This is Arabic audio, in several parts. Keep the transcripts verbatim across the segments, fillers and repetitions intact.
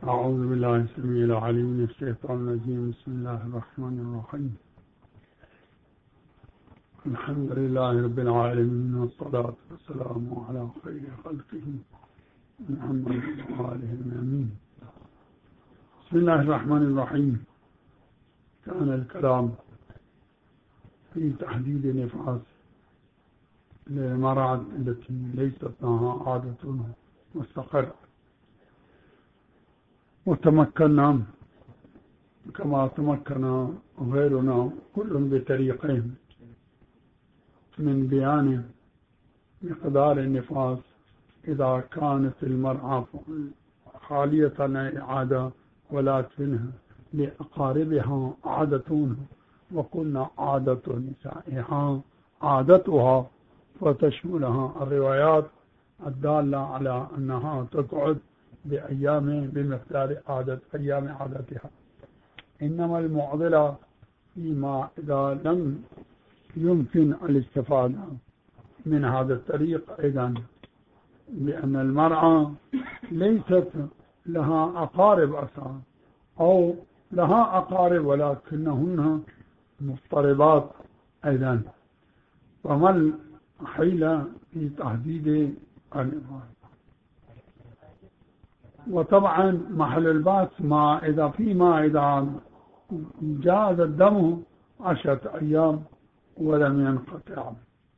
أعوذ بالله السميع العليم من الشيطان الرجيم. بسم الله الرحمن الرحيم. الحمد لله رب العالمين، والصلاة والسلام على خير خلقه محمد وآله الأمين. بسم الله الرحمن الرحيم. كان الكلام في تحديد نفاس للمرض التي ليست لها عادة مستقرة، وتمكنا كما تمكن غيرنا كل بطريقين من بيان مقدار النفاس إذا كانت المرأة خالية عن عادة ولا تنها لأقاربها عادتون، وقلنا عادة نسائها عادتها، فتشملها الروايات الدالة على أنها تقعد بأيام بمقدار عادة أيام عادتها. إنما المعضلة فيما إذا لم يمكن الاستفادة من هذا الطريق أيضا، بأن المرأة ليست لها أقارب أصلا، أو لها أقارب ولكنهن مضطربات أيضا، فما الحيلة في تحديد النفاس؟ وطبعا محل البحث ما إذا فيما إذا جاز الدم عشرة أيام ولم ينقطع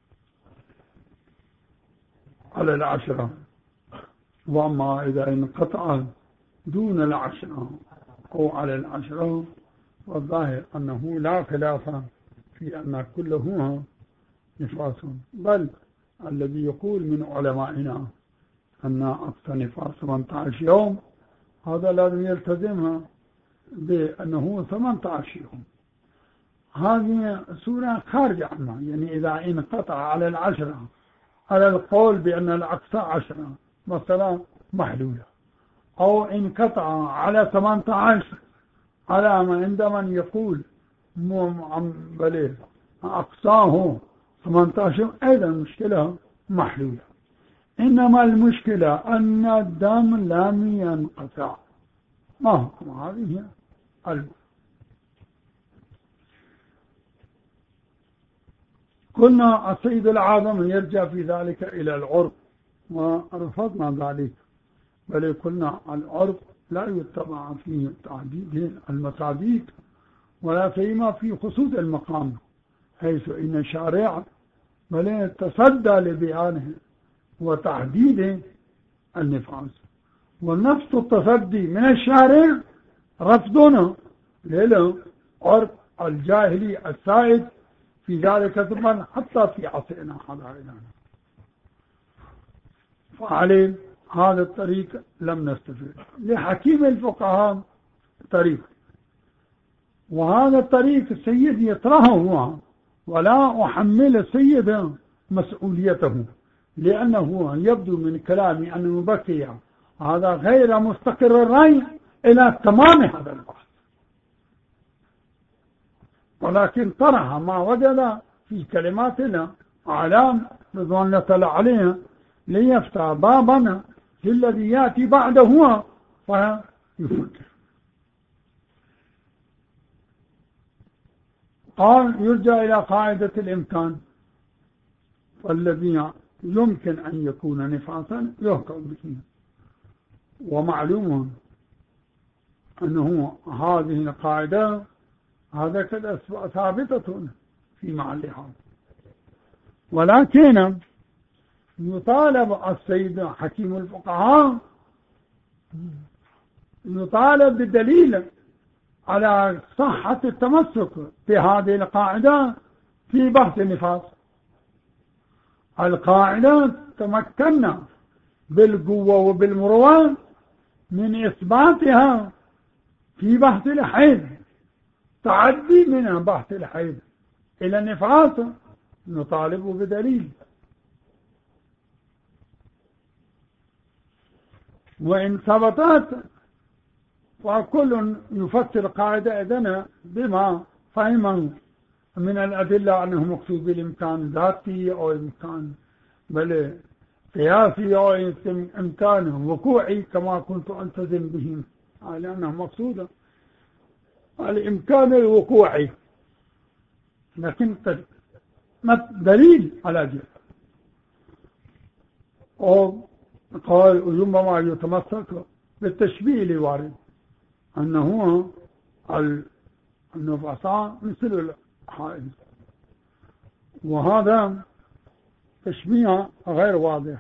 على العشرة، وما إذا انقطع دون العشرة أو على العشرة، والظاهر أنه لا خلاف في أن كله نفاس، بل الذي يقول من علمائنا أن أقصى نفاس ثمانية عشر يوم، هذا لازم يلتزمها بأنه ثمانية عشر يوم. هذه سورة خارجة عنها، يعني إذا انقطع على العشرة على القول بأن الأقصى عشرة مثلا محلولة، أو انقطع على ثمانية عشر على ما عند من يقول بليل أقصاه ثمانية عشر، أيضا مشكلة محلولة. إنما المشكلة أن الدم لم ينقطع. ما هو هذه الألف؟ قلنا السيد العظم يرجع في ذلك إلى العرف، ورفضنا ذلك، بل قلنا العرف لا يتبع فيه تعديد المصاديق، ولا سيما في خصوص المقام، حيث إن الشارع بل تصدى لبيانه وتحديد النفاس، ونفس التصدي من الشارع رفضنا للعرف الجاهلي السائد في ذلك الزمان حتى في عصرنا حضارنا. فعليه هذا الطريق لم نستفيد. لحكيم الفقهاء طريق، وهذا الطريق السيد يطرحه هو، ولا أحمل السيد مسؤوليته، لأنه يبدو من كلامي أنه بقي هذا غير مستقر الرأي إلى تمام هذا البحث، ولكن طرح ما وجد في كلماتنا أعلام رضوان الله تعالى عليها ليفتح بابنا في الذي يأتي بعده فيفكر. قال يرجع إلى قاعدة الإمكان، والذي يمكن أن يكون نفاسا يحكم به، ومعلوم أنه هذه القاعدة هذا كده ثابتة في محلها، ولكن يطالب السيد حكيم الفقهاء يطالب بالدليل على صحة التمسك بهذه القاعدة في بحث النفاس. القاعدة تمكنا بالقوة وبالمروءة من إثباتها في بحث الحيض، تعدي من بحث الحيض إلى النفاس نطالب بدليل، وإن ثبتت فكل يفسر قاعدة إذن بما فهم من الأدلة أنه مقصود بالإمكان ذاتي أو إمكان بل قياسي أو إمكان وقوعي كما كنت ألتزم به لأنه مقصود الإمكان الوقوعي، لكن دليل على ذلك. أو قال ربما يتمسك بالتشبيه الوارد أنه النفساء مثل الحائض، وهذا تشبيه غير واضح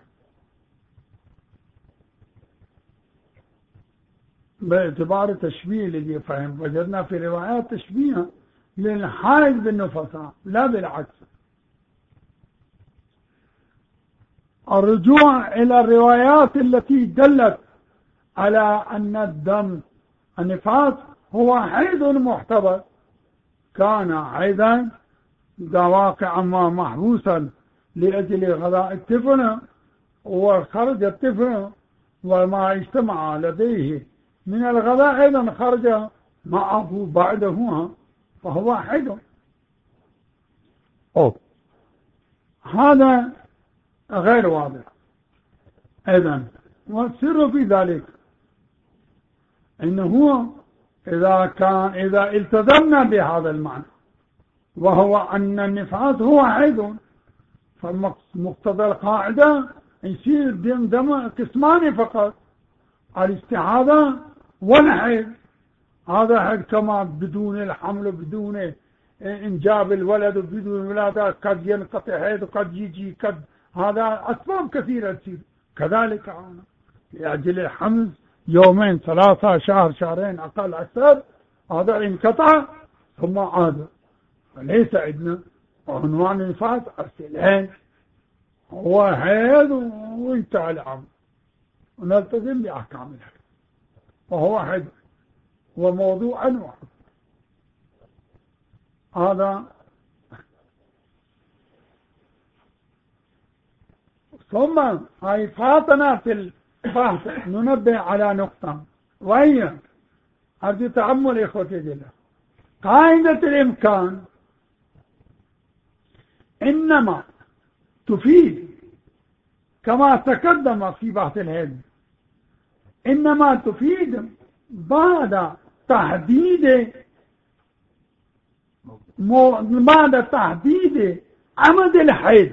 باعتبار التشبيه الذي فهم. وجدنا في روايات تشبيه للحائض بالنفساء لا بالعكس. الرجوع إلى الروايات التي دلت على أن الدم النفاس هو حيض محتبس، كان حيضا واقعا ما محبوسا لأجل غذاء الطفل، وخرج الطفل وما اجتمع لديه من الغذاء أيضا خرج معه بعده، فهو حيض. أوه. هذا غير واضح أيضا. والسر في ذلك إنه إذا كان إذا التزمنا بهذا المعنى وهو أن النفاس هو حيض، فمقتضى القاعدة يصير دم دم قسمان فقط، الاستحاضة والحيض. هذا حيض كما بدون الحمل بدون إنجاب الولد وبدون الولادة قد ينقطع حيض وقد يجي قد، هذا أسباب كثيرة تصير. كذلك أنا لأجل الحمل يومين ثلاثة شهر شهرين أقل أكثر هذا انقطع ثم عاد، فليس عندنا عنوان النفاس أرسلين هو حيض وانتهى الأمر ونلتزم بأحكام الحيض، وهو حيض وموضوع أنواع. هذا ثم هاي فاتنا في البحث ننبه على نقطة، وهي أرجو تأمل إخوتي جل. قاعدة الإمكان إنما تفيد كما تقدم في بحث الهد، إنما تفيد بعد تحديد بعد تحديد عمد الحيض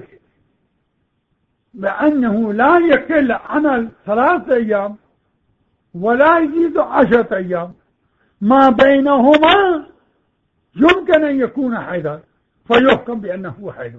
بأنه لا يقل عن ثلاثة أيام ولا يزيد عشرة أيام، ما بينهما يمكن أن يكون حيضا فيحكم بأنه حيض.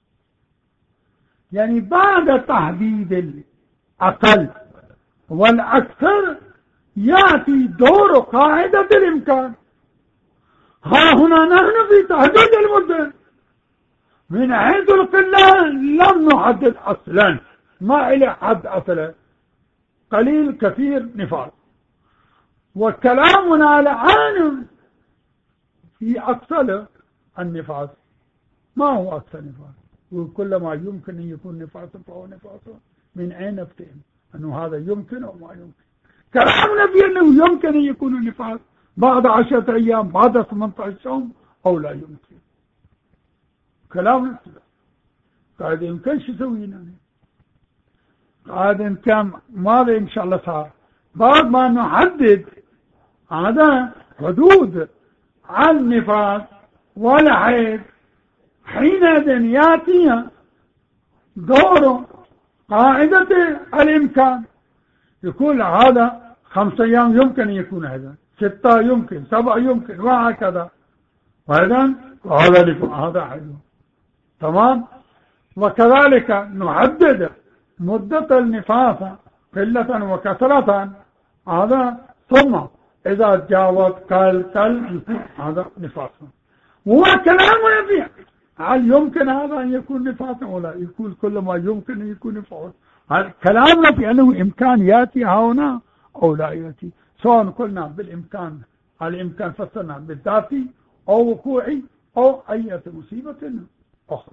يعني بعد تحديد الأقل والأكثر يأتي دور قاعدة الإمكان. ها هنا نحن في تحديد المدة، من حيث القلة لم نحدد أصلا، ما إلى حد أصلا، قليل كثير نفاس. وكلامنا الآن في أقصى النفاس. ما هو أقصى نفاس؟ وكل ما يمكن أن يكون نفاسا فهو نفاسا. من أين نفتهم أنه هذا يمكن أو ما يمكن؟ كلامنا في أنه يمكن أن يكون النفاس بعد عشرة أيام بعد ثمانية عشر يوم أو لا يمكن. كلامنا قاعد يمكن شو سوينا؟ قاعد يمكن ماذا إن شاء الله صار بعد ما نحدد هذا حدود النفاس والحيض، حينئذ يأتي دور قاعدة الإمكان. يقول هذا خمسة أيام يمكن أن يكون هذا، ستة يمكن، سبعة يمكن، وهكذا. وإذن هذا هذا حيض. تمام. وكذلك نحدد مدة النفاس قلة وكثرة، هذا ثم إذا تجاوز قل قل هذا نفاس. هو كلامنا فيه هل يمكن هذا أن يكون نفاسا ولا يكون كل ما يمكن أن يكون نفاس؟ هل كلامنا في أنه إمكان يأتي هنا أو لا يأتي، سواء قلنا بالإمكان الإمكان فسرنا بالذاتي أو وقوعي أو أي مصيبة أخرى.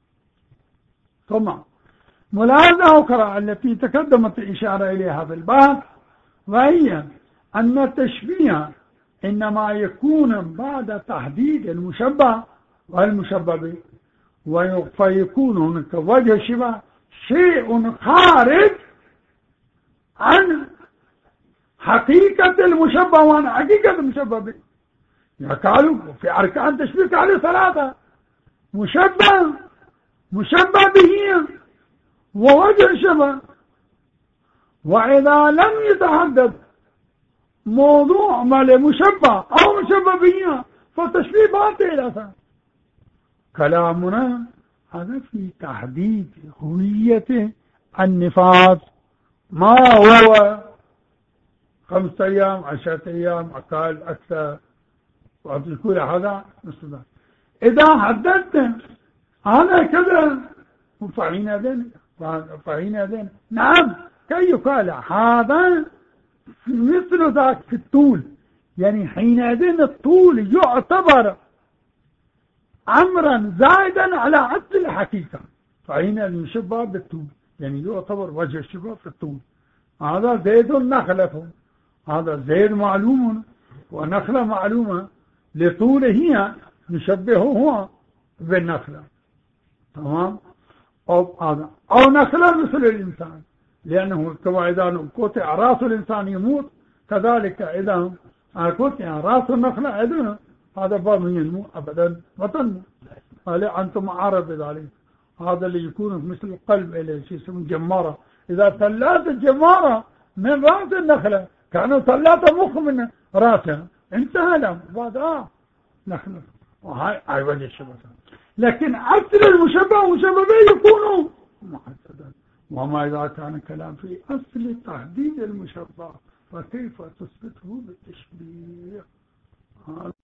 ثم ملاحظة أخرى التي تقدمت الإشارة إليها في البحث، وهي أن التشبيه إنما يكون بعد تحديد المشبه والمشبه به، فيكون هناك وجه شبه شيء خارج عن حقيقة المشبه وأنا حقيقة المشبه به. قالوا في أركان تشبيه عليه ثلاثة: مشبه، مشبه به، ووجه شبه. وإذا لم يتحدد موضوع ما لمشبه أو مشبه به فالتشبيه باطل أساسا. كلامنا هذا في تحديد هوية النفاذ، ما هو خمسة أيام عشرة أيام أقل أكثر وأقول هذا مثل ذلك. إذا حددت أنا كذا فعين ذلك فعين ذلك نعم كي يقال هذا مثل ذاك في الطول، يعني حينئذ الطول يعتبر أمرا زائدا على عدل الحقيقة، فحين يشبه بالطول يعني يعتبر وجه الشبه في الطول. هذا زيد نخلته، هذا زيد معلوم ونخلة معلومة لطوله هي نشبهه هو بالنخلة. تمام. أو هذا أو نخلة مثل الإنسان، لأنه كما إذا قطع رأس الإنسان يموت، كذلك إذا قطع رأس النخلة أيضا هذا باب ينمو أبدا وتنمو. هل أنتم عارف بذلك؟ هذا اللي يكون مثل القلب إليه شيء اسمه جمارة. إذا طلعت الجمارة من رأس النخلة كانوا طلعت مخ من رأسها انتهى له بعد آه نخلة. وهاي أي وجه الشبه. لكن أصل المشبه ومشبه به يكونوا محددا. وما إذا كان كلام في أصل تحديد المشبه فكيف تثبته بالتشبيه؟